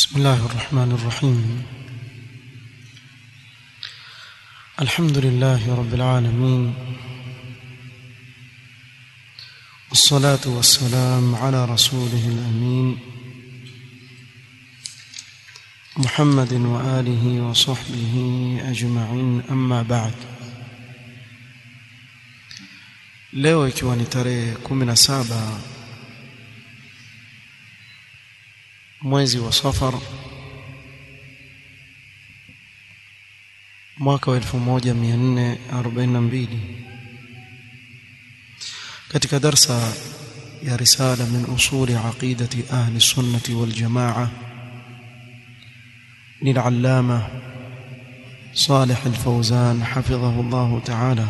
بسم الله الرحمن الرحيم. الحمد لله رب العالمين، والصلاة والسلام على رسوله الأمين محمد وآله وصحبه أجمعين، أما بعد. leo ikiwa ni tarehe 17 mwezi wa Safar mwaka wa 1442, katika darsa ya risala min usuli aqidati ahli sunnati wal jamaa للعلامة صالح الفوزان حفظه الله تعالى.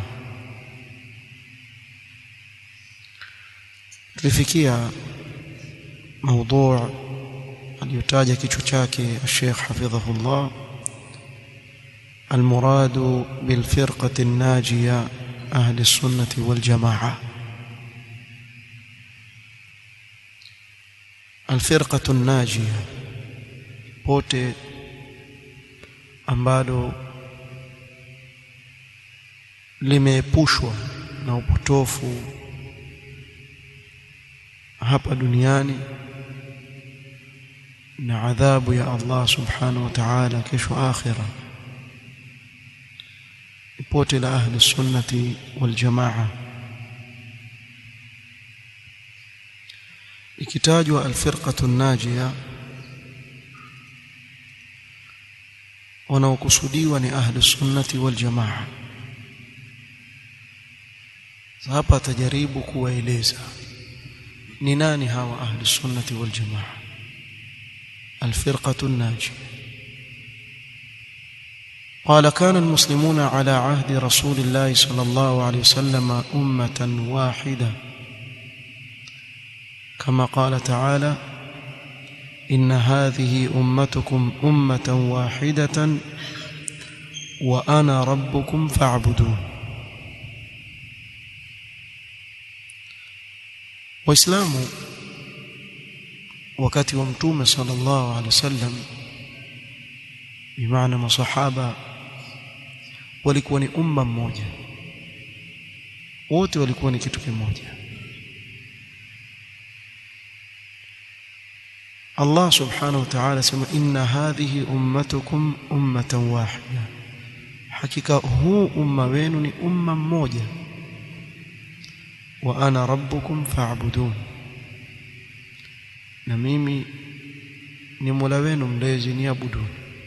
tulifikia موضوع aliyotaja kichwa chake Sheikh hafidhahullah, المراد بالفرقة الناجية أهل السنة والجماعة. الفرقة الناجية pote ambalo limeepushwa na upotofu hapa duniani na adhabu ya Allah subhanahu wa ta'ala kesho akhira, pote la ahli sunnati wal jamaa. ikitajwa alfirqatu najia, wanaokusudiwa ni ahli sunnati wal jamaa. Hapa atajaribu kuwaeleza ni nani hawa ahli sunnati wal jamaa, الفرقة الناجية. قال: كان المسلمون على عهد رسول الله صلى الله عليه وسلم أمة واحدة، كما قال تعالى: إن هذه أمتكم أمة واحدة وأنا ربكم فاعبدون. وإسلام wakati wa mtume sallallahu alaihi wasallam, bimaana masahaba walikuwa ni umma mmoja, wote walikuwa ni kitu kimoja. Allah subhanahu wa ta'ala sema: inna hadhihi ummatukum ummatan wahida, hakika huu umma wenu ni umma mmoja. Wa ana rabbukum fa'budun, na mimi ni Mola wenu mlezi, niabudu.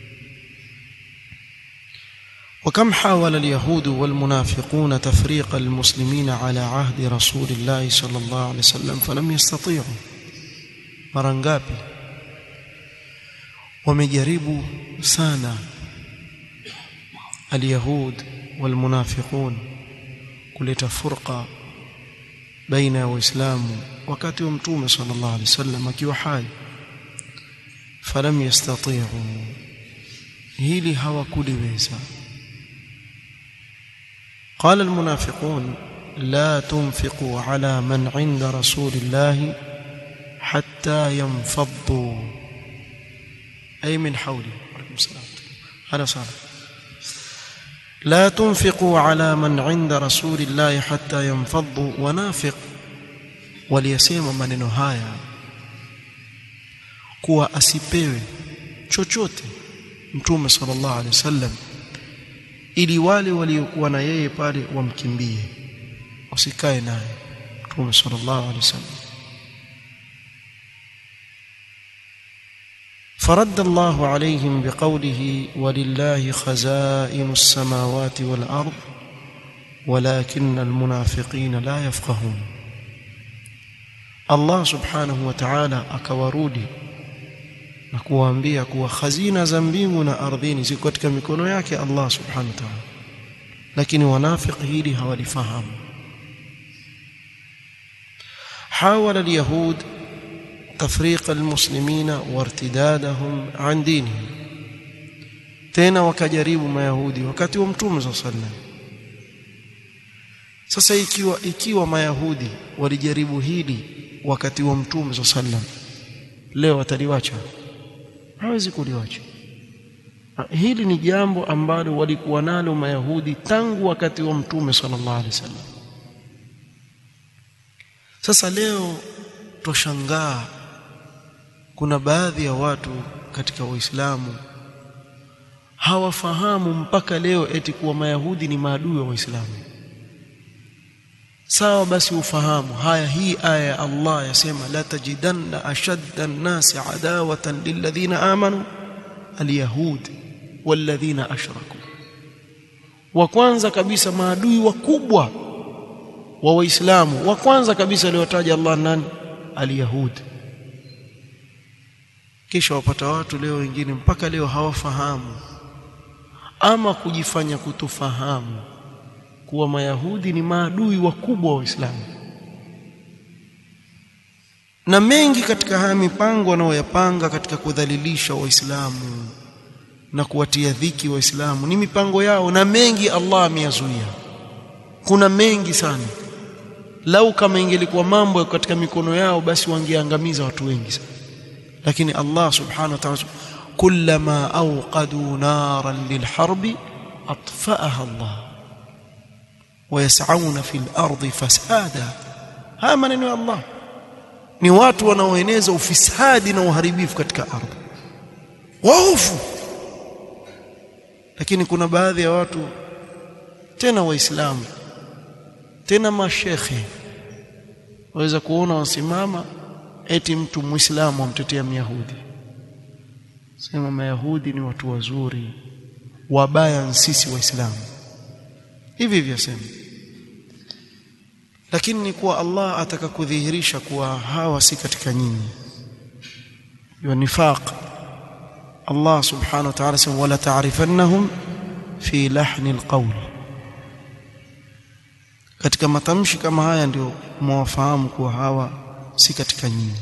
وكم حاول اليهود والمنافقون تفريق المسلمين على عهد رسول الله صلى الله عليه وسلم فلم يستطيعوا. mara ngapi wamejaribu sana اليهود والمنافقون kuleta furqa baina ya waislamu wakati wa mtume sallallahu alaihi wasallam akiwa hai, falam yastati'u, hili hawakuliweza. قال المنافقون: لا تنفقوا على من عند رسول الله حتى ينفضوا، أي من حوله. عليكم السلام. هذا صار: لا تنفقوا على من عند رسول الله حتى ينفضوا. ونافق waliyasema maneno haya kuwa asipewe chochote mtume sallallahu alaihi wasallam, ili wale waliokuwa na yeye pale wamkimbie, wasikae naye mtume sallallahu alaihi wasallam. فرد الله عليهم بقوله: ولله خزائن السماوات والأرض ولكن المنافقين لا يفقهون. Allah subhanahu wa ta'ala akawarudi na kuwaambia kuwa khazina za mbingu na ardhini ziko katika mikono yake Allah subhanahu wa ta'ala, lakini wanafiki hili hawalifahamu. حاول اليهود تفريق المسلمين وارتدادهم عن دينهم، tena wakajaribu mayahudi wakati wa mtume sallallahu alaihi wasallam. Sasa ikiwa mayahudi walijaribu hili wakati wa mtume sallallahu alaihi wasallam, leo wataliwacha? hawezi kuliacha. Hili ni jambo ambalo walikuwa nalo Mayahudi tangu wakati wa Mtume sallallahu alaihi wasallam. Sasa leo toshangaa kuna baadhi ya watu katika Uislamu hawafahamu mpaka leo eti kuwa Mayahudi ni maadui wa Waislamu. Sawa, basi ufahamu haya, hii aya ya Allah yasema la tajidanna ashadda an-nasi adawatan lilladhina amanu al-yahud walladhina ashraku. Wa kwanza kabisa maadui wakubwa wa Waislamu, wa kwanza kabisa aliyotaja Allah nani? Al-yahud. Kisha wapata watu leo wengine mpaka leo hawafahamu ama kujifanya kutofahamu kuwa Mayahudi ni maadui wakubwa wa Uislamu. Na mengi katika haya mipango wanaoyapanga katika kudhalilisha Waislamu na kuwatia dhiki Waislamu ni mipango yao, na mengi Allah ameyazuia. Kuna mengi sana. Lau kama ingelikuwa mambo katika mikono yao basi wangeangamiza watu wengi sana. Lakini Allah subhanahu wa ta'ala kullama awqadu naran lilharbi atfa'aha Allah ويسعون في الأرض فسادا. haya maneno ya Allah ni watu wanaoeneza ufisadi na uharibifu katika ardhi, waofu. Lakini kuna baadhi ya watu tena Waislamu tena mashekhe waweza kuona wasimama eti mtu Muislamu amtetea Myahudi, sema Mayahudi ni watu wazuri, wabaya sisi Waislamu, hivi hivyo sema. Lakini ni kuwa Allah ataka kudhihirisha kuwa hawa si katika nyinyi ya nifaq. Allah subhanahu wa ta'ala sema wala ta'rifannahum fi lahni alqawl. Katika matamshi kama haya ndio mwafahamu kuwa hawa si katika nyinyi.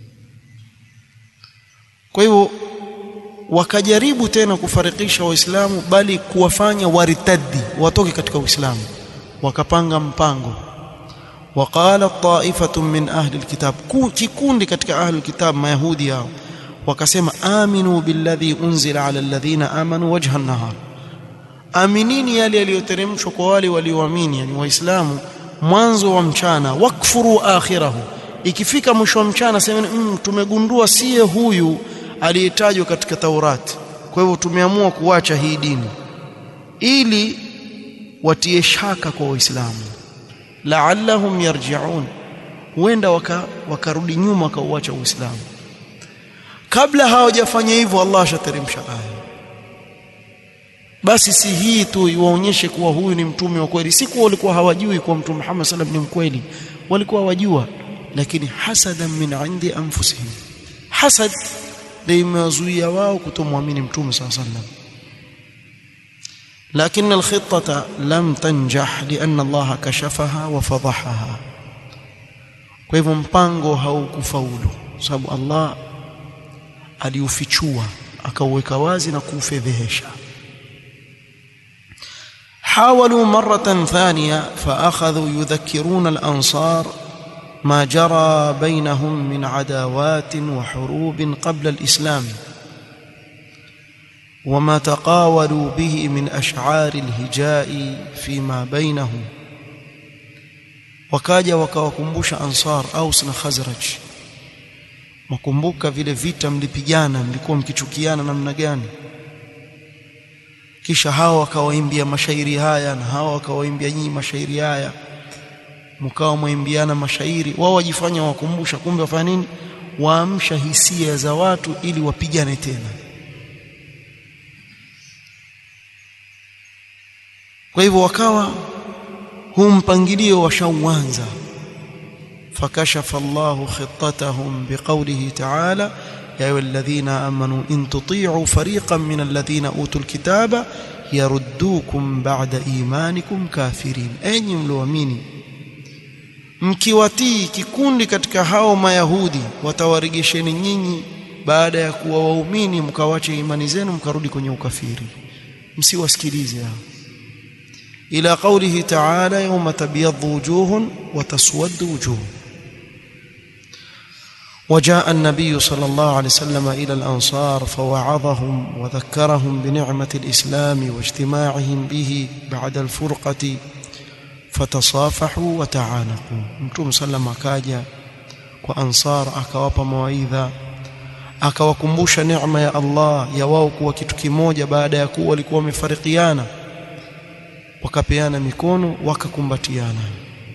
Kwa hivyo wakajaribu tena kufarikisha Waislamu, bali kuwafanya waritadi, watoke katika Uislamu. Wakapanga mpango. Waqala ta'ifatun min ahli alkitab, kikundi katika ahli alkitab Mayahudi hao wakasema aminu billadhi unzila ala alladhina amanu wajha an-nahar, aminini yale yaliyoteremshwa kwa wale walioamini, yani Waislamu, mwanzo wa mchana. Wakfuru akhirahu, ikifika mwisho wa mchana semeni tumegundua siye huyu aliyetajwa katika Taurati, kwa hivyo tumeamua kuacha hii dini, ili watie shaka kwa Waislamu, la'allahum yarji'un, huenda wakarudi nyuma wakauacha Uislamu. Kabla hawajafanya hivyo Allah ashateremsha aya. Basi si hii tu iwaonyeshe kuwa huyu ni mtume wa kweli, si kuwa walikuwa hawajui kuwa Mtume Muhammad sallallahu alaihi wasallam ni mkweli, walikuwa wajua, lakini hasadan min indi anfusihim, hasad ndio imewazuia wao kutomwamini Mtume sallallahu alaihi wasallam. lakini alkhitata lam tanjah lianna Allah kashafaha wa fadahaha. Kwa hivyo mpango haukufaulu sababu Allah aliufichua akauweka wazi na kuufedhehesha. حاولوا مرة ثانية فأخذوا يذكرون الأنصار ما جرى بينهم من عداوات وحروب قبل الإسلام وما تقاولوا به من أشعار الهجاء فيما بينهم. wakaja wakawakumbusha Ansar, Aus na Khazraj, mkumbuka vile vita mlipigana, mlikuwa mkichukiana namna gani. Kisha hao wakawaimbia mashairi haya na hao wakawaimbia nyinyi mashairi haya, mkao mwaimbiana mashairi. Wao wajifanya wakumbusha, kumbe wafanya nini? Waamsha hisia za watu ili wapigane tena. Kwa hivyo wakawa huu mpangilio washauanza. fakashafa Allahu khittatahum biqawlihi ta'ala ya ayyuhalladhina amanu in tuti'u fariqan min alladhina utul kitaba yaruddukum ba'da imanikum kafirin. Enyi mlioamini, mkiwatii kikundi katika hao Mayahudi watawarejesheni nyinyi baada ya kuwa waumini, mkawache imani zenu mkarudi kwenye ukafiri, msiwasikilize hao. ila qawlihi ta'ala yawma tabyaddu wujuhun wa taswaddu wujuh. وجاء النبي صلى الله عليه وسلم إلى الأنصار فوعظهم وذكرهم بنعمة الإسلام واجتماعهم به بعد الفرقة فتصافحوا وتعانقوا. Mtume sallam akaja kwa Ansar akawapa mawaidha, akawakumbusha neema ya Allah ya wao kuwa kitu kimoja baada ya kuwa walikuwa wamefarikiana, wakapeana mikono wakakumbatiana.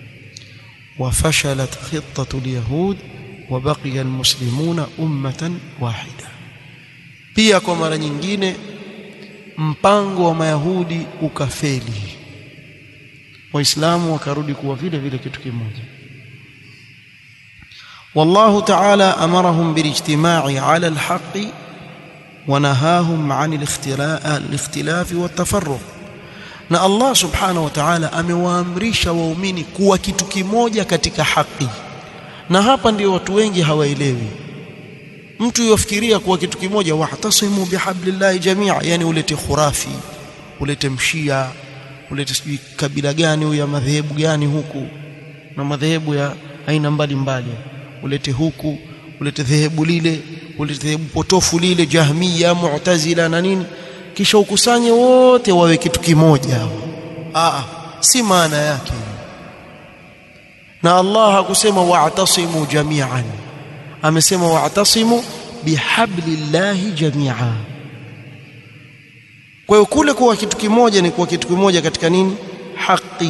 وفشلت خطة اليهود وبقي المسلمون أمة واحدة. pia kwa mara nyingine mpango wa Mayahudi ukafeli, Waislamu wakarudi kuwa vile vile kitu kimoja. والله تعالى أمرهم بالاجتماع على الحق ونهاهم عن الاختلاف والتفرق. na Allah subhanahu wa ta'ala amewaamrisha waumini kuwa kitu kimoja katika haki. Na hapa ndio watu wengi hawaelewi. Mtu yofikiria kuwa kitu kimoja, wahtasimu bihablillahi jami'a, yani ulete khurafi, ulete mshia, ulete sijui kabila gani au ya madhehebu gani huku, na madhehebu ya aina mbalimbali, ulete huku, ulete dhehebu lile, ulete dhehebu potofu lile, Jahmiya, Mu'tazila na nini, kisha ukusanye wote wawe kitu kimoja. Si maana yake. Na Allah hakusema wa'tasimu jami'an, amesema wa'tasimu bihablillahi jami'a. Kwa hiyo kule kuwa kitu kimoja ni kuwa kitu kimoja katika nini? Haki.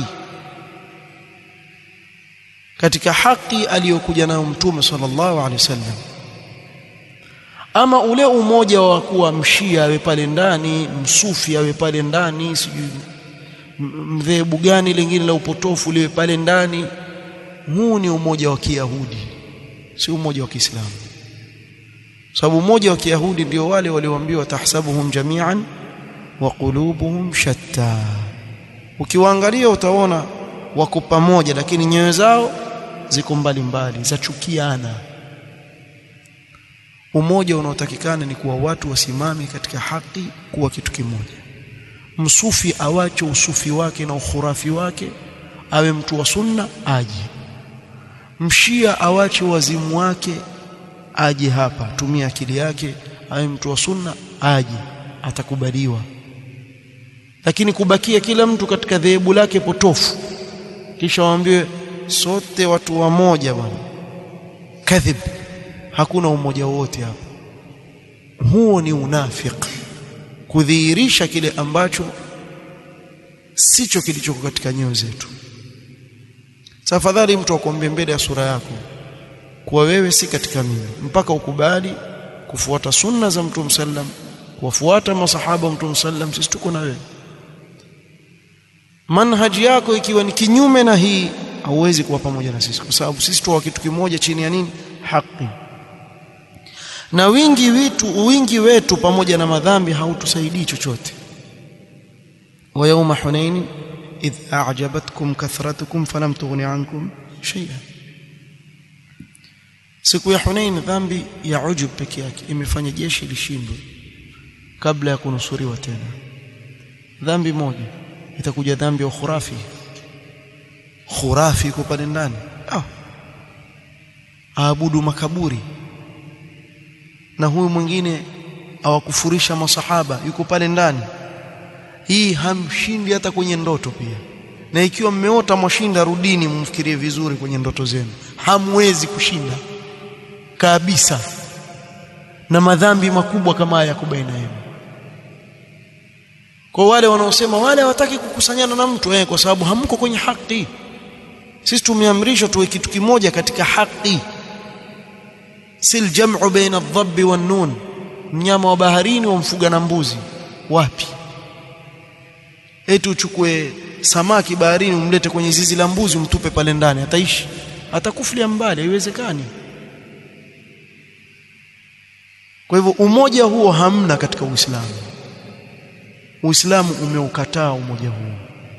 Katika haki aliyokuja nayo Mtume sallallahu alaihi wasallam. Ama ule umoja wa kuwa mshia awe pale ndani, msufi awe pale ndani, sijui mdhehebu gani lingine la upotofu liwe pale ndani, huu ni umoja wa Kiyahudi, si umoja wa Kiislamu. Sababu umoja wa Kiyahudi ndio wale walioambiwa tahsabuhum jami'an wa qulubuhum shatta. Ukiwaangalia utaona wako pamoja, lakini nyoyo zao ziko mbali mbali, zachukiana. Umoja unaotakikana ni kuwa watu wasimame katika haki, kuwa kitu kimoja. Msufi awache usufi wake na ukhurafi wake, awe mtu wa sunna aje. Mshia awache wazimu wake aje hapa, tumia akili yake, awe mtu wa sunna aje, atakubaliwa. Lakini kubakia kila mtu katika dhehebu lake potofu, kisha waambiwe sote watu wa moja bwana, kadhib, hakuna umoja wote hapa. Huo ni unafiki, kudhihirisha kile ambacho sicho kilichoko katika nyoyo zetu. Tafadhali mtu akwambie mbele ya sura yako kuwa wewe si katika mimi, mpaka ukubali kufuata sunna za Mtume sallam, kufuata masahaba wa Mtume sallam, sisi tuko na wewe. Manhaji yako ikiwa ni kinyume na hii, hauwezi kuwa pamoja na sisi, kwa sababu sisi tu wa kitu kimoja chini ya nini? Haki. Na wingi wetu pamoja na madhambi hautusaidii chochote. wa yawma hunain idh a'jabatkum kathratukum falam tughni ankum shay'an. Siku ya Hunain dhambi ya ujub peke yake imefanya jeshi lishindwe kabla ya kunusuriwa tena. Dhambi moja itakuja dhambi ya khurafi. Khurafi iko pale ndani, aabudu makaburi. Na huyu mwingine awakufurisha masahaba, yuko pale ndani. Hii hamshindi hata kwenye ndoto pia. Na ikiwa mmeota mwashinda, rudini mfikirie vizuri kwenye ndoto zenu, hamwezi kushinda kabisa. Na madhambi makubwa kama haya yako baina yenu. Kwa wale wanaosema wale hawataki kukusanyana na mtu, kwa sababu hamko kwenye haki. Sisi tumeamrishwa tuwe kitu kimoja katika haki. Sil jam'u baina adh-dhabb wan-nun. Mnyama wa baharini wamfuga na mbuzi wapi? Eti uchukue samaki baharini umlete kwenye zizi la mbuzi umtupe pale ndani, ataishi? Atakuflia mbali, haiwezekani. Kwa hivyo umoja huo hamna katika Uislamu. Uislamu umeukataa umoja huo.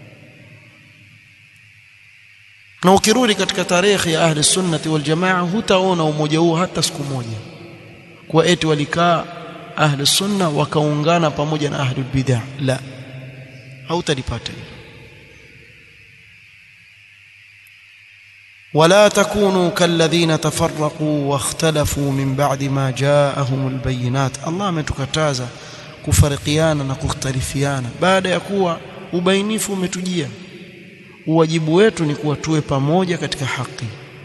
Na ukirudi katika tarehe ya ahli sunnati wal jamaa, hutaona umoja huo hata siku moja, kwa eti walikaa ahli sunna wakaungana pamoja na ahli bid'ah. La, hautalipata. ولا تكونوا كالذين تفرقوا واختلفوا من بعد ما جاءهم البينات. الله ametukataza kufarikiana na kukhtalifiana baada ya kuwa ubainifu umetujia. Wajibu wetu ni kuwa tuwe pamoja katika haki.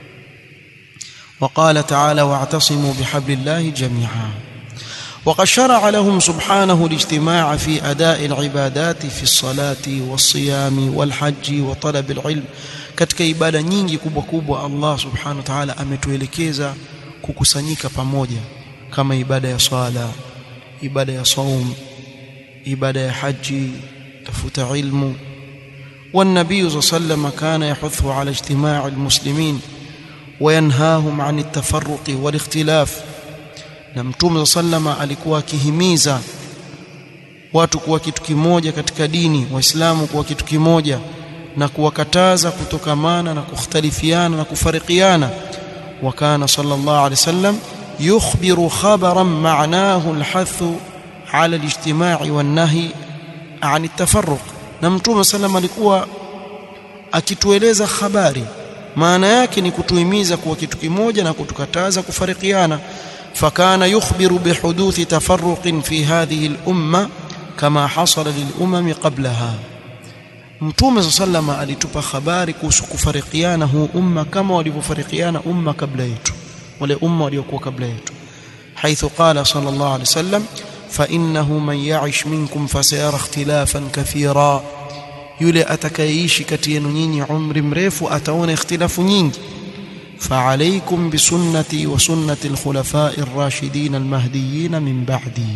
وقال تعالى واعتصموا بحبل الله جميعا. وقد شرع لهم سبحانه الاجتماع في أداء العبادات في الصلاة والصيام والحج وطلب العلم. katika ibada nyingi kubwa kubwa Allah subhanahu wa ta'ala ametuelekeza kukusanyika pamoja, kama ibada ya swala, ibada ya saum, ibada ya haji, tafuta ilmu. والنبي صلى الله عليه وسلم كان يحث على اجتماع المسلمين وينهاهم عن التفرق والاختلاف. na Mtume sallama alikuwa akihimiza watu kuwa kitu kimoja katika dini, waislamu kuwa kitu kimoja, na kuwakataza kutokamana na kukhtalifiana na kufarikiana. وكان صلى الله عليه وسلم يخبر خبرا معناه الحث على الاجتماع والنهي عن التفرق. na Mtume sallama alikuwa akitueleza habari maana yake ni kutuhimiza kuwa kitu kimoja na kutukataza kufarikiana. فكان يخبر بحدوث تفرق في هذه الأمة كما حصل للأمم قبلها. Mtume sallama alitupa habari kuhusu kufarikiana huu umma kama walivyofarikiana umma kabla yetu, wale umma waliokuwa kabla yetu. حيث قال صلى الله عليه وسلم فإنه من يعش منكم فسيرى اختلافا كثيرا. yule atakayeishi kati yenu nyinyi umri mrefu ataona ikhtilafu nyingi. فعليكم بسنتي وسنة الخلفاء الراشدين المهديين من بعدي.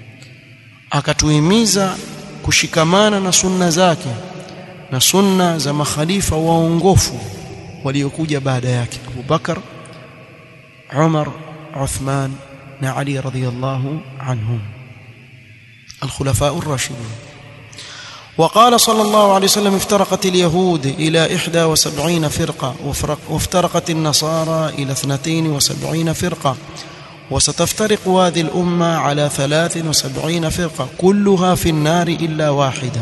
akatuhimiza kushikamana na sunna zake na sunna za makhalifa waongofu waliokuja baada yake, Abu Bakar, Umar, Uthman na Ali radhiyallahu anhum, الخلفاء الراشدين. وقال صلى الله عليه وسلم افترقت اليهود إلى 71 فرقة وافترقت النصارى إلى 72 فرقة وستفترق هذه الأمة على 73 فرقة كلها في النار إلا واحدة.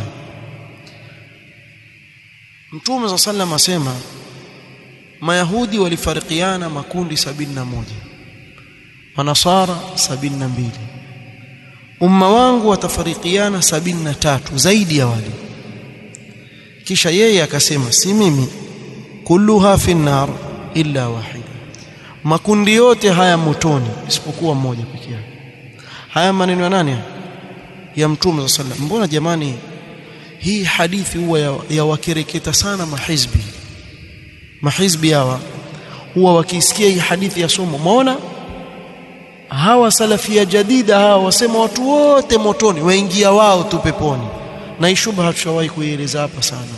Mtume صلى الله عليه وسلم asema Mayahudi walifarikiana makundi 71, Manasara 72. Umma wangu watafarikiana 73 zaidi ya wale. Kisha yeye akasema si mimi, kulluha fi nar illa wahida, makundi yote haya motoni isipokuwa mmoja pekee yake. Haya maneno ya nani? Ya Mtume sallallahu alaihi wasallam. Mbona jamani, hii hadithi huwa ya wakereketa sana mahizbi hawa huwa wakisikia hii hadithi ya somo. Umeona hawa salafia jadida hawa wasema watu wote motoni, waingia wao tu peponi. Na ishubha tushawahi kuieleza hapa sana,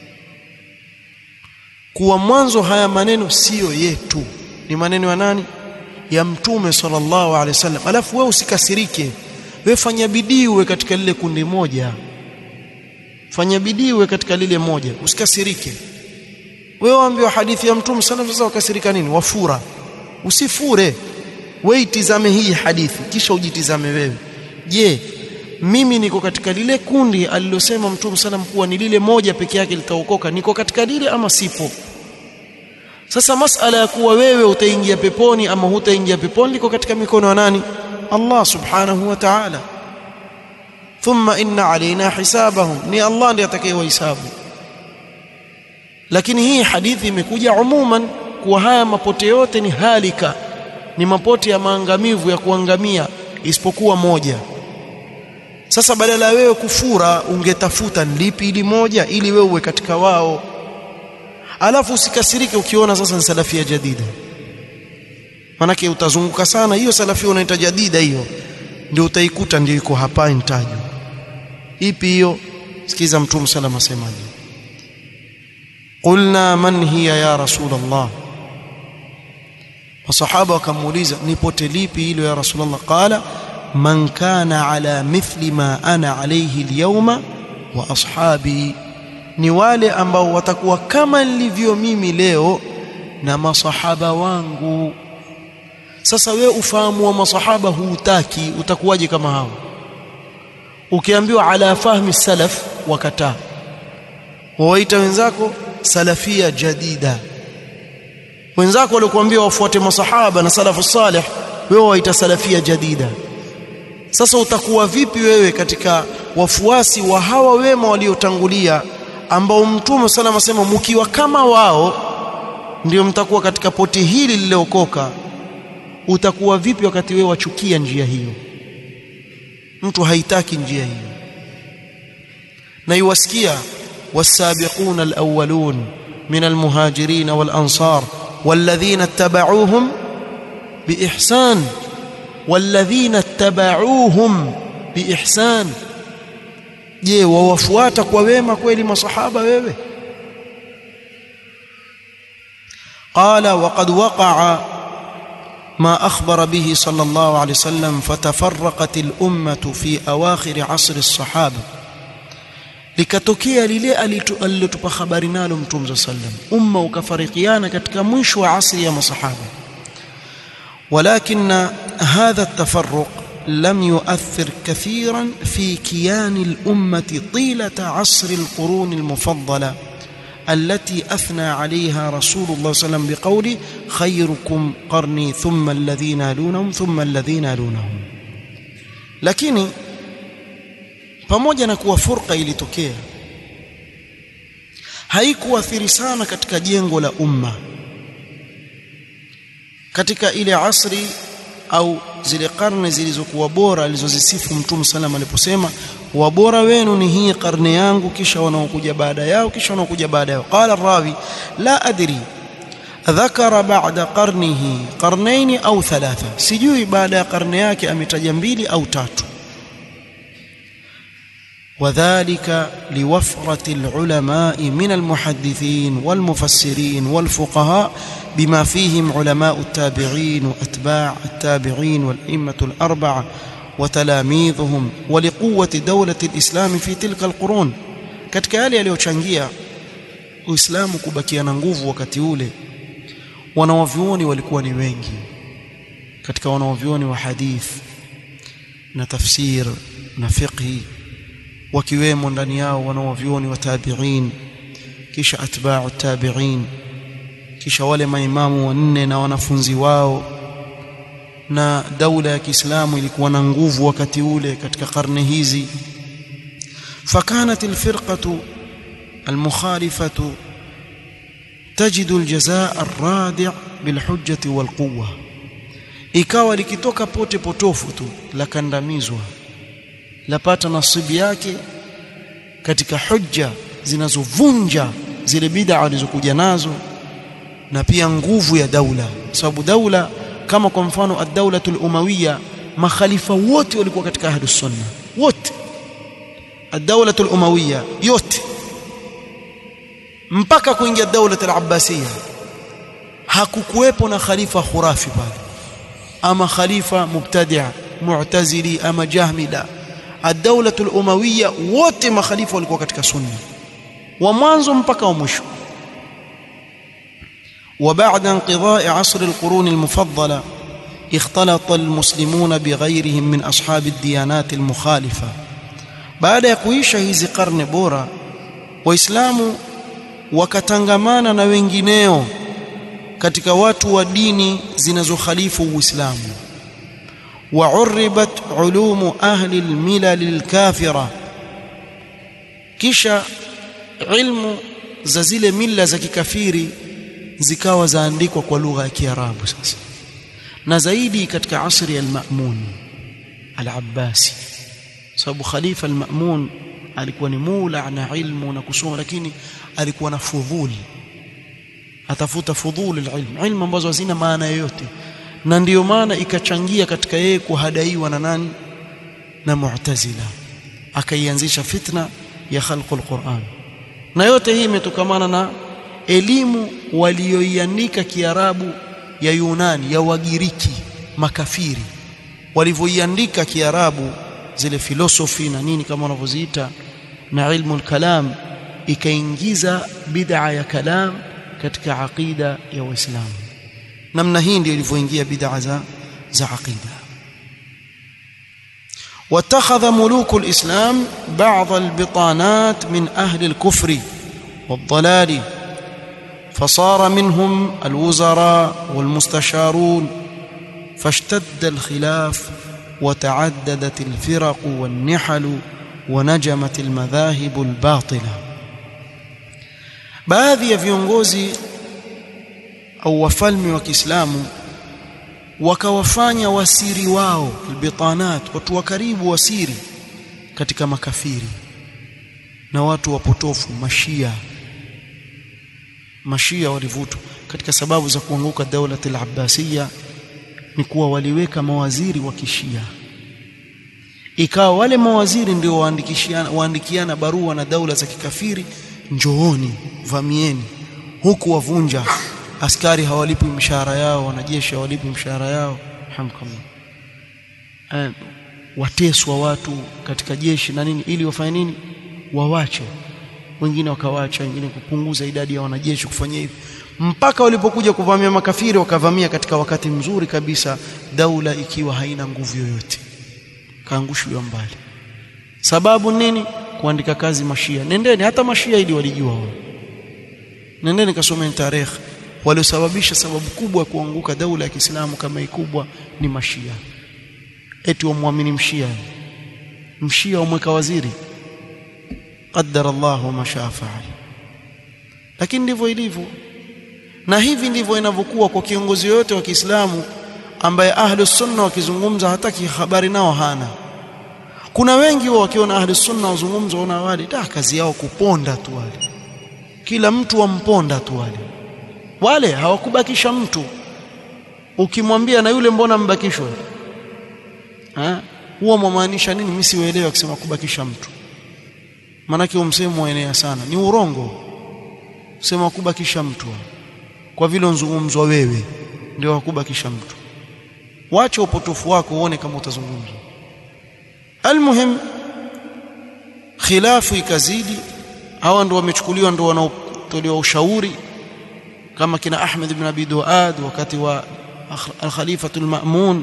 kuwa mwanzo haya maneno sio yetu, ni maneno ya nani? Ya Mtume sallallahu alaihi wasallam. Alafu wewe usikasirike, wewe fanya bidii uwe katika lile kundi moja, fanya bidii uwe katika lile moja, usikasirike. Wewe waambiwa hadithi ya Mtume sallallahu alaihi wasallam, wakasirika nini? Wafura. Usifure, wewe itizame hii hadithi kisha ujitizame wewe. Je, mimi niko katika lile kundi alilosema Mtume sallam kuwa ni lile moja peke yake litaokoka? Niko katika lile ama sipo? Sasa masala ya kuwa wewe utaingia peponi ama hutaingia peponi liko katika mikono ya nani? Allah subhanahu wa ta'ala. Thumma inna alaina hisabahum, ni Allah ndiye atakayewahesabu. Lakini hii hadithi imekuja umuman kuwa haya mapote yote ni halika, ni mapote ya maangamivu, ya kuangamia, isipokuwa moja. Sasa badala ya wewe kufura, ungetafuta lipi ili moja ili wewe uwe katika wao. Alafu usikasirike ukiona sasa ni salafia jadida, manake utazunguka sana. Hiyo salafia unaita jadida, hiyo ndio utaikuta ndio iko hapa intajwa. Ipi hiyo? Sikiza Mtume sallallahu alayhi wasallam asemaje. Qulna man hiya ya Rasulullah, masahaba wakamuuliza ni pote lipi hilo ya Rasulullah? Qala man kana ala mithli ma ana alayhi alyawma wa ashabi, ni wale ambao watakuwa kama nilivyo mimi leo na masahaba wangu. Sasa wewe ufahamu wa masahaba huutaki, utakuwaje kama hao? Ukiambiwa ala fahmi salaf wakataa, waita wenzako salafia jadida. Wenzako walikuambia wafuate masahaba na salafu salih, wewe waita salafia jadida. Sasa utakuwa vipi wewe katika wafuasi wa hawa wema waliotangulia ambao Mtume sallallahu alayhi wasallam mkiwa kama wao ndio mtakuwa katika poti hili lililookoka? Utakuwa vipi wakati wewe wachukia njia hiyo? Mtu haitaki njia hiyo. Na yuwasikia wasabiquna alawwalun min almuhajirin walansar walladhina ittaba'uuhum biihsan walladhina ittaba'uuhum biihsan. Je, wawafuata kwa wema kweli masahaba wewe? Qala waqad waqa'a ما أخبر به صلى الله عليه وسلم فتفرقت الأمة في أواخر عصر الصحابة. likatokea lile alilotupa habari nalo Mtume sallam, umma ukafarikiana katika mwisho wa asri ya masahaba. ولكن هذا التفرق لم يؤثر كثيرا في كيان الأمة طيلة عصر القرون المفضلة التي أثنى عليها رسول الله صلى الله عليه وسلم بقوله خيركم قرني ثم الذين يلونهم ثم الذين يلونهم. lakini pamoja na kuwa furqa ilitokea, haikuathiri sana katika jengo la umma katika ile asri au zile karne zilizokuwa bora alizozisifu Mtume sallam aliposema wabora wenu ni hii karne yangu, kisha wanaokuja baada yao, kisha wanaokuja baada yao. Qala ar-rawi la adri dhakara ba'da qarnihi qarnayn au thalatha, sijui baada ya karne yake ametaja 2 au 3. وذلك لوفرة العلماء من المحدثين والمفسرين والفقهاء بما فيهم علماء التابعين وأتباع التابعين والأئمة الأربعة وتلاميذهم ولقوة دولة الإسلام في تلك القرون. katika yale yaliyochangia Uislamu kubakia na nguvu wakati ule, wanawavyuoni walikuwa ni wengi. Katika wanawavyuoni wa hadith na tafsir na fiqh, wakiwemo ndani yao wanawavyuoni wa tabi'in, kisha atba'u tabi'in, kisha wale maimamu wanne na wanafunzi wao. Na daula ya Kiislamu ilikuwa na nguvu wakati ule katika karne hizi. فكانت الفرقة المخالفة تجد الجزاء الرادع بالحجة والقوة. ikawa likitoka pote potofu tu la kandamizwa, lapata nasibu yake katika hujja zinazovunja zile bid'a alizokuja nazo, na pia nguvu ya daula. Sababu daula kama kwa mfano ad-daulatul umawiyya, makhalifa wote walikuwa katika ahlus sunna wote. ad-daulatul umawiyya yote mpaka kuingia daulatul abbasiyya hakukuwepo na khalifa khurafi pale, ama khalifa mubtadi' mu'tazili ama jahmida. ad-daulatul umawiyya wote makhalifa walikuwa katika sunna wa mwanzo mpaka wa mwisho. وبعد انقضاء عصر القرون المفضلة اختلط المسلمون بغيرهم من أصحاب الديانات المخالفة. بعد ya kuisha hizi karne bora, waislamu wakatangamana na wengineo katika watu wa dini zinazokhalifu Uislamu. وعربت علوم أهل الملل الكافرة, kisha ilmu za zile mila za kikafiri zikawa zaandikwa kwa lugha ya Kiarabu sasa, na zaidi katika asri ya al-Ma'mun al-Abbasi. Sababu khalifa al-Ma'mun alikuwa ni mula na ilmu na kusoma, lakini alikuwa na fudhul, atafuta fudhul al-ilm, ilmu ambazo hazina maana yoyote, na ndiyo maana ikachangia katika yeye kuhadaiwa na nani? Na Mu'tazila, akaianzisha fitna ya khalqul Qur'an. Na yote hii imetokamana na elimu walioiandika Kiarabu ya Yunani, ya Wagiriki makafiri, walivyoiandika Kiarabu zile filosofi na nini kama wanavyoziita, na ilmu al-kalam, ikaingiza bid'a ya kalam katika aqida ya Uislamu. namna hii ndio ilivyoingia bid'a za aqida. واتخذ ملوك الإسلام بعض البطانات من أهل الكفر والضلال فصار منهم الوزراء والمستشارون فاشتد الخلاف وتعددت الفرق والنحل ونجمت المذاهب الباطلة. baadhi ya viongozi au wafalme wa Kiislamu wakawafanya wasiri wao albitanat, watu wa karibu wasiri katika makafiri na watu wapotofu mashia walivutwa katika sababu za kuanguka daula al-Abbasiyya ni kuwa waliweka mawaziri wa kishia, ikawa wale mawaziri ndio waandikiana barua na daula za kikafiri, njooni vamieni, huku wavunja, askari hawalipi mshahara yao, wanajeshi hawalipi mshahara yao, hamdulillah, wateswa watu katika jeshi na nini, ili wafanye nini? Wawache. Wengine wakawacha, wengine kupunguza idadi ya wanajeshi, kufanya hivi mpaka walipokuja kuvamia makafiri, wakavamia katika wakati mzuri kabisa, daula ikiwa haina nguvu yoyote, kaangushwa mbali. Sababu nini? Kuandika kazi mashia. Nendeni, hata mashia ili walijua wao, nendeni kasomeni tarehe, waliosababisha sababu kubwa ya kuanguka daula ya Kiislamu kama ikubwa ni mashia. Eti wamwamini mshia umweka waziri, qaddara Allah ma shaa faal. Lakini ndivyo ilivyo, na hivi ndivyo inavyokuwa kwa kiongozi yote wa Kiislamu ambaye ahlus sunna wakizungumza hataki habari nao hana. Kuna wengi wao wakiona ahlus sunna wazungumza wana wale kazi yao kuponda tu, wale kila mtu wamponda tu, wale hawakubakisha mtu. Ukimwambia na yule mbona mbakishwe, huwa mwamaanisha nini? Mimi sielewi akisema kubakisha mtu, maana msemo waenea sana, ni urongo sema kubakisha mtu. Kwa vile unzungumzwa wewe ndio wakubakisha mtu. Wacha upotofu wako uone kama utazungumza. Almuhim, khilafu ikazidi, hawa ndio wamechukuliwa, ndio wanaotolewa ushauri kama kina Ahmed ibn Abi Duad wakati wa al-Khalifatul Ma'mun.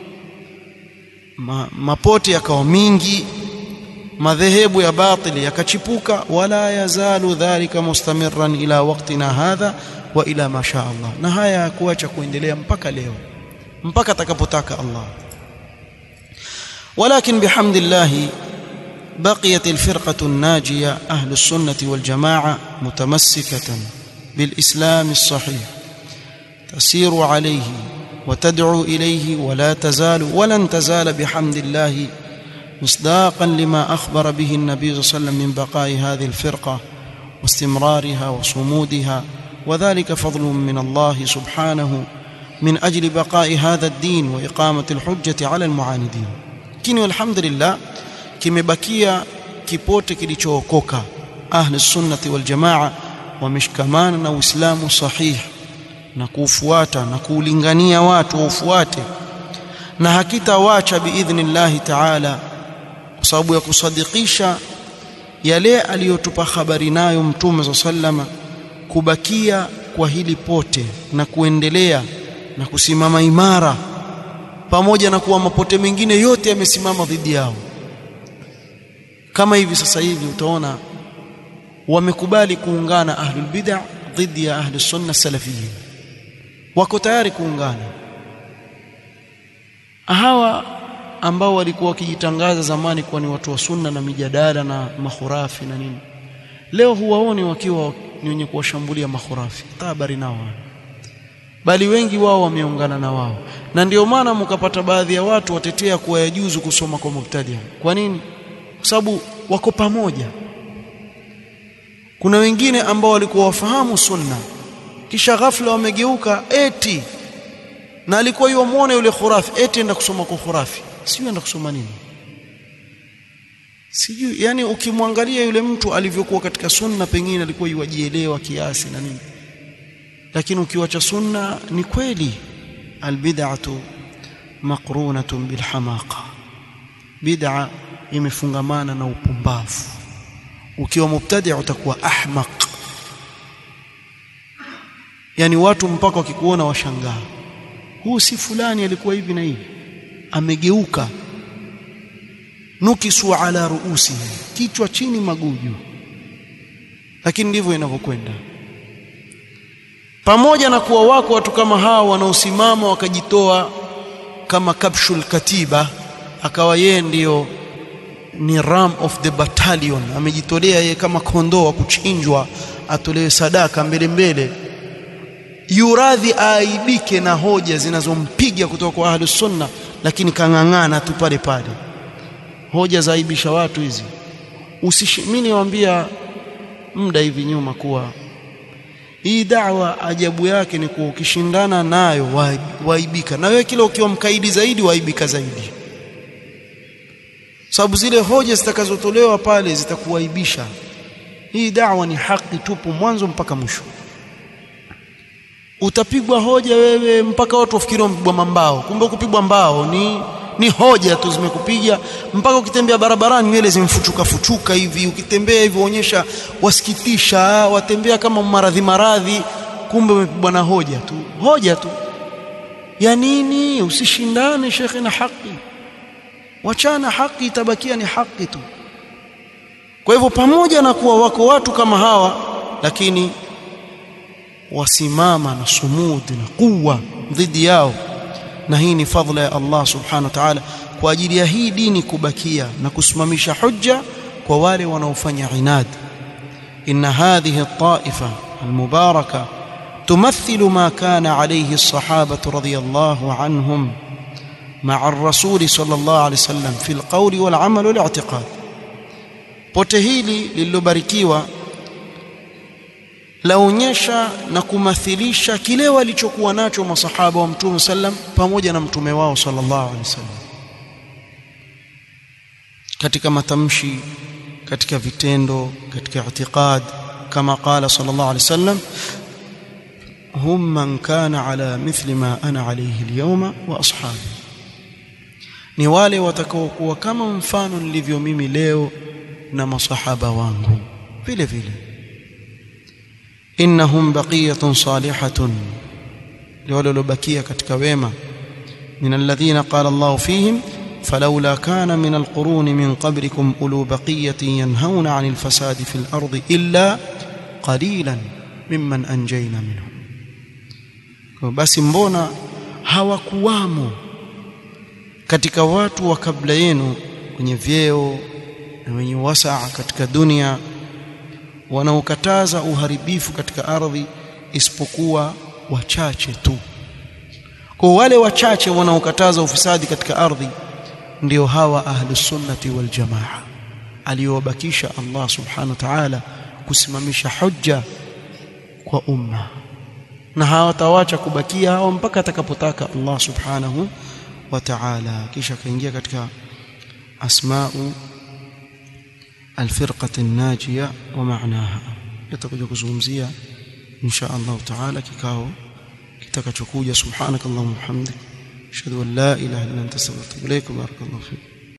Mapote yakawa mingi, madhehebu ya batili yakachipuka, wala yazalu dhalika mustamirran ila waqtina hadha wa ila ma sha Allah, na haya kuacha kuendelea mpaka leo, mpaka atakapotaka Allah. ولكن بحمد الله بقيت الفرقة الناجية أهل السنة والجماعة متمسكة بالإسلام الصحيح، تسير عليه وتدعو إليه ولا تزال ولن تزال بحمد الله مصداقا لما أخبر به النبي صلى الله عليه وسلم من بقاء هذه الفرقة واستمرارها وصمودها، وذلك فضل من الله سبحانه من أجل بقاء هذا الدين وإقامة الحجة على المعاندين. Lakini alhamdulillah kimebakia kipote kilichookoka. Ahli sunnati wal jamaa wameshikamana na Uislamu sahihi na kuufuata na kuulingania watu ufuate, na hakitawacha biidhnillah ta'ala, kwa sababu ya kusadikisha yale aliyotupa habari nayo Mtume sallama, kubakia kwa hili pote na kuendelea na kusimama imara, pamoja na kuwa mapote mengine yote yamesimama dhidi yao. Kama hivi sasa hivi utaona wamekubali kuungana ahlul bid'ah dhidi ya ahlus sunna salafiyyin, wako tayari kuungana. Hawa ambao walikuwa wakijitangaza zamani kuwa ni watu wa sunna na mijadala na makhurafi na nini, leo huwaoni wakiwa ni wenye kuwashambulia makhurafi, habari nao, bali wengi wao wameungana na wao. Na ndio maana mkapata baadhi ya watu watetea kuwa yajuzu kusoma kwa mubtadia. Kwa nini? Kwa sababu wako pamoja. Kuna wengine ambao walikuwa wafahamu sunna, kisha ghafla wamegeuka eti, na alikuwa yuamuone yule khurafi eti enda kusoma kwa khurafi, sijui enda kusoma nini, sijui. Yani ukimwangalia yule mtu alivyokuwa katika sunna, pengine alikuwa yuwajielewa kiasi na nini, lakini ukiwacha sunna, ni kweli albid'atu maqrunatun bilhamaqa, bid'a imefungamana na upumbavu. Ukiwa mubtadi' utakuwa ahmaq, yani watu mpaka wakikuona washangaa, huu si fulani alikuwa hivi na hivi, amegeuka. Nukisu ala ruusi, kichwa chini maguju. Lakini ndivyo inavyokwenda. pamoja na kuwa wako watu kama hao wanaosimama wakajitoa kama kabshul katiba, akawa yeye ndio ni ram of the battalion, amejitolea yeye kama kondoo wa kuchinjwa, atolewe sadaka mbele mbele, yuradhi aibike na hoja zinazompiga kutoka kwa ahlus sunna, lakini kangangana tu pale pale. Hoja zaibisha watu hizi. Mimi niwaambia muda hivi nyuma kuwa hii da'wa ajabu yake ni kuwa ukishindana nayo waibika, na wewe kila ukiwa mkaidi zaidi waibika zaidi, sababu zile hoja zitakazotolewa pale zitakuaibisha. Hii da'wa ni haki tupu mwanzo mpaka mwisho. Utapigwa hoja wewe mpaka watu wafikiri mpigwa mambao, kumbe kupigwa mbao ni hoja tu zimekupiga. Mpaka ukitembea barabarani nywele zimfuchuka hivi, ukitembea hivi uonyesha wasikitisha, watembea kama maradhi, kumbe umepigwa na hoja tu. Ya nini? Usishindane shekhi na haki, wachana, haki itabakia ni haki tu. Kwa hivyo pamoja na kuwa wako watu kama hawa, lakini wasimama na sumud na quwwa dhidi yao, na hii ni fadhila ya Allah subhanahu wa ta'ala kwa ajili ya hii dini kubakia na kusimamisha hujja kwa wale wanaofanya inad. Inna hadhihi at-ta'ifa al-mubaraka tumathilu ma kana alayhi as-sahabatu radiyallahu anhum ma'a ar-rasul sallallahu alayhi wasallam fi al-qawli wal-amal wal-i'tiqad. Pote hili lililobarikiwa laonyesha na kumathilisha kile walichokuwa nacho masahaba wa Mtume sallam pamoja na mtume wao sallallahu alaihi wasallam, katika matamshi, katika vitendo, katika i'tiqad, kama qala sallallahu alaihi wasallam hum man kana ala mithli ma ana alayhi al-yawma wa ashabi, ni wale watakaokuwa kama mfano nilivyo mimi leo na masahaba wangu vile vile. Innahum baqiyatun salihatun, wale waliobakia katika wema, min alladhina qala Allah fihim falawla kana min alquruni min qablikum ulu baqiyatin yanhauna 'anil fasadi fil ardi illa qalilan mimman anjayna minhum. Kwa basi mbona hawakuwamo katika watu wa kabla yenu wenye vyeo na wenye wasaa katika dunia wanaokataza uharibifu katika ardhi isipokuwa wachache tu. Kwa wale wachache wanaokataza ufisadi katika ardhi ndio hawa ahlus sunnati wal jamaa aliyowabakisha Allah subhanahu wa ta'ala kusimamisha hujja kwa umma, na hawatawacha kubakia hao mpaka atakapotaka Allah subhanahu wa ta'ala. Kisha kaingia katika asma'u الفرقة الناجية ومعناها، يتكوja kuzungumzia insha Allah taala kikao kitakachokuja. Subhanakallahumma wa bihamdik ashhadu an la ilaha illa anta astaghfiruka wa atubu ilaik. Barakallahu fik.